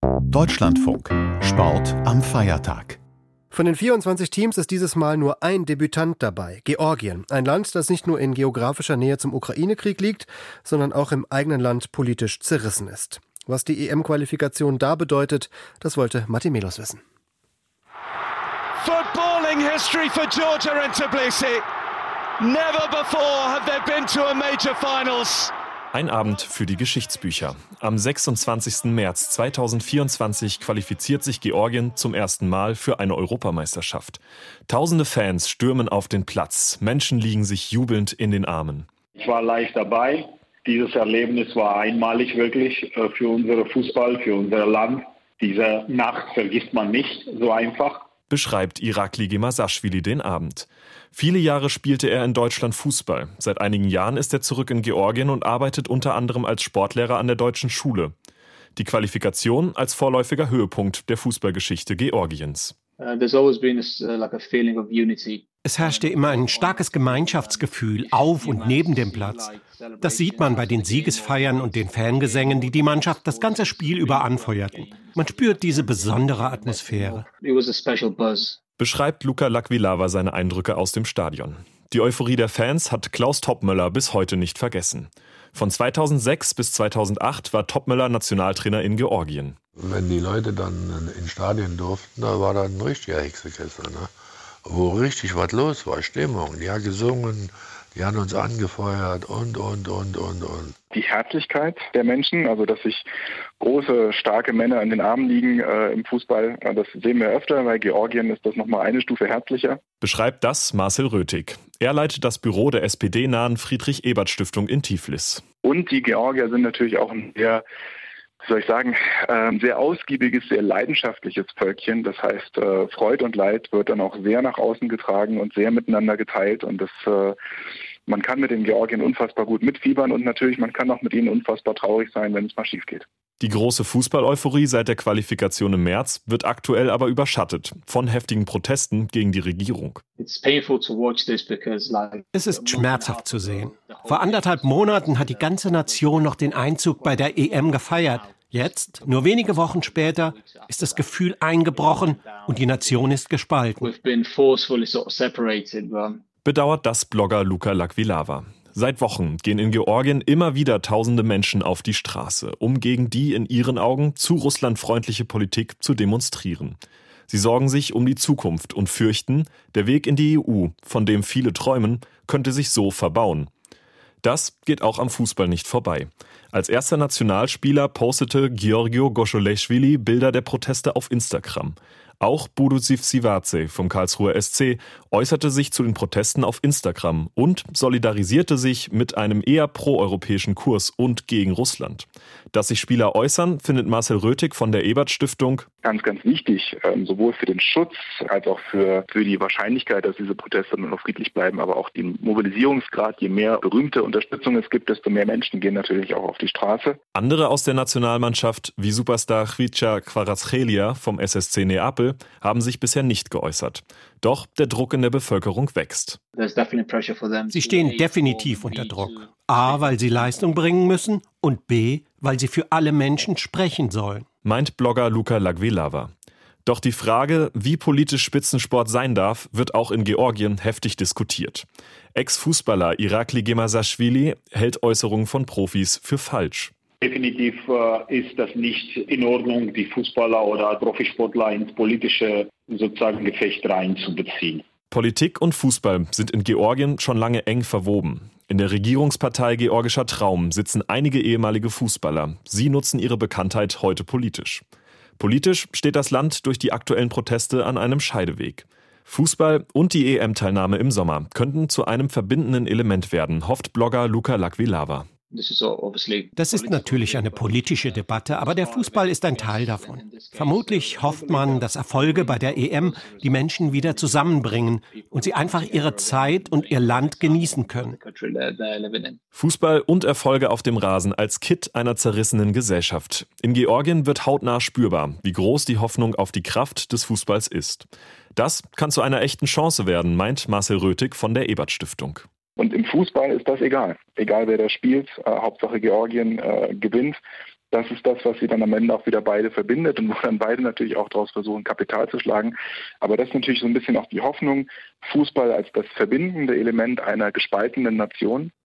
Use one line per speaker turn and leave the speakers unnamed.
Deutschlandfunk. Sport am Feiertag.
Von den 24 Teams ist dieses Mal nur ein Debütant dabei, Georgien. Ein Land, das nicht nur in geografischer Nähe zum Ukraine-Krieg liegt, sondern auch im eigenen Land politisch zerrissen ist. Was die EM-Qualifikation da bedeutet, das wollte Matti Melos wissen.
Footballing history for Georgia and Tbilisi. Never before have they been to a major finals.
Ein Abend für die Geschichtsbücher. Am 26. März 2024 qualifiziert sich Georgien zum ersten Mal für eine Europameisterschaft. Tausende Fans stürmen auf den Platz. Menschen liegen sich jubelnd in den Armen.
Ich war live dabei. Dieses Erlebnis war einmalig wirklich für unseren Fußball, für unser Land. Diese Nacht vergisst man nicht so einfach.
Beschreibt Irakli Gemasashvili den Abend. Viele Jahre spielte er in Deutschland Fußball. Seit einigen Jahren ist er zurück in Georgien und arbeitet unter anderem als Sportlehrer an der deutschen Schule. Die Qualifikation als vorläufiger Höhepunkt der Fußballgeschichte Georgiens.
Es herrschte immer ein starkes Gemeinschaftsgefühl auf und neben dem Platz. Das sieht man bei den Siegesfeiern und den Fangesängen, die die Mannschaft das ganze Spiel über anfeuerten. Man spürt diese besondere Atmosphäre.
Beschreibt Luka Lakvilava seine Eindrücke aus dem Stadion. Die Euphorie der Fans hat Klaus Toppmöller bis heute nicht vergessen. Von 2006 bis 2008 war Toppmöller Nationaltrainer in Georgien.
Wenn die Leute dann in Stadien durften, da war dann ein richtiger Hexenkessel, ne? Wo richtig was los war, Stimmung. Die haben gesungen, die haben uns angefeuert und.
Die Herzlichkeit der Menschen, also dass sich große, starke Männer in den Armen liegen im Fußball, das sehen wir öfter. Bei Georgien ist das nochmal eine Stufe herzlicher.
Beschreibt das Marcel Röthig. Er leitet das Büro der SPD-nahen Friedrich-Ebert-Stiftung in Tiflis.
Und die Georgier sind natürlich auch ein sehr ausgiebiges, sehr leidenschaftliches Völkchen. Das heißt, Freud und Leid wird dann auch sehr nach außen getragen und sehr miteinander geteilt. Und man kann mit den Georgiern unfassbar gut mitfiebern und natürlich, man kann auch mit ihnen unfassbar traurig sein, wenn es mal schief geht.
Die große Fußball-Euphorie seit der Qualifikation im März wird aktuell aber überschattet von heftigen Protesten gegen die Regierung.
Es ist schmerzhaft zu sehen. Vor 1,5 Monaten hat die ganze Nation noch den Einzug bei der EM gefeiert. Jetzt, nur wenige Wochen später, ist das Gefühl eingebrochen und die Nation ist gespalten.
Bedauert das Blogger Luka Lakvilava. Seit Wochen gehen in Georgien immer wieder tausende Menschen auf die Straße, um gegen die in ihren Augen zu russlandfreundliche Politik zu demonstrieren. Sie sorgen sich um die Zukunft und fürchten, der Weg in die EU, von dem viele träumen, könnte sich so verbauen. Das geht auch am Fußball nicht vorbei. Als erster Nationalspieler postete Giorgio Gosholeshvili Bilder der Proteste auf Instagram. Auch Borussiv Sivace vom Karlsruher SC äußerte sich zu den Protesten auf Instagram und solidarisierte sich mit einem eher proeuropäischen Kurs und gegen Russland. Dass sich Spieler äußern, findet Marcel Röthig von der Ebert-Stiftung
ganz, ganz wichtig, sowohl für den Schutz als auch für die Wahrscheinlichkeit, dass diese Proteste nur noch friedlich bleiben, aber auch den Mobilisierungsgrad. Je mehr berühmte Unterstützung es gibt, desto mehr Menschen gehen natürlich auch auf die Straße.
Andere aus der Nationalmannschaft, wie Superstar Khvicha Kvaratskhelia vom SSC Neapel, haben sich bisher nicht geäußert. Doch der Druck in der Bevölkerung wächst.
Sie stehen definitiv unter Druck. A, weil sie Leistung bringen müssen und B, weil sie für alle Menschen sprechen sollen.
Meint Blogger Luka Lakvilava. Doch die Frage, wie politisch Spitzensport sein darf, wird auch in Georgien heftig diskutiert. Ex-Fußballer Irakli Gemasashvili hält Äußerungen von Profis für falsch.
Definitiv ist das nicht in Ordnung, die Fußballer oder Profisportler ins politische Gefecht reinzubeziehen.
Politik und Fußball sind in Georgien schon lange eng verwoben. In der Regierungspartei Georgischer Traum sitzen einige ehemalige Fußballer. Sie nutzen ihre Bekanntheit heute politisch. Politisch steht das Land durch die aktuellen Proteste an einem Scheideweg. Fußball und die EM-Teilnahme im Sommer könnten zu einem verbindenden Element werden, hofft Blogger Luka Lakvilava.
Das ist natürlich eine politische Debatte, aber der Fußball ist ein Teil davon. Vermutlich hofft man, dass Erfolge bei der EM die Menschen wieder zusammenbringen und sie einfach ihre Zeit und ihr Land genießen können.
Fußball und Erfolge auf dem Rasen als Kitt einer zerrissenen Gesellschaft. In Georgien wird hautnah spürbar, wie groß die Hoffnung auf die Kraft des Fußballs ist. Das kann zu einer echten Chance werden, meint Marcel Röthig von der Ebert-Stiftung.
Und im Fußball ist das egal. Egal wer da spielt, Hauptsache Georgien gewinnt. Das ist das, was sie dann am Ende auch wieder beide verbindet und wo dann beide natürlich auch daraus versuchen, Kapital zu schlagen. Aber das ist natürlich so ein bisschen auch die Hoffnung, Fußball als das verbindende Element einer gespaltenen Nation.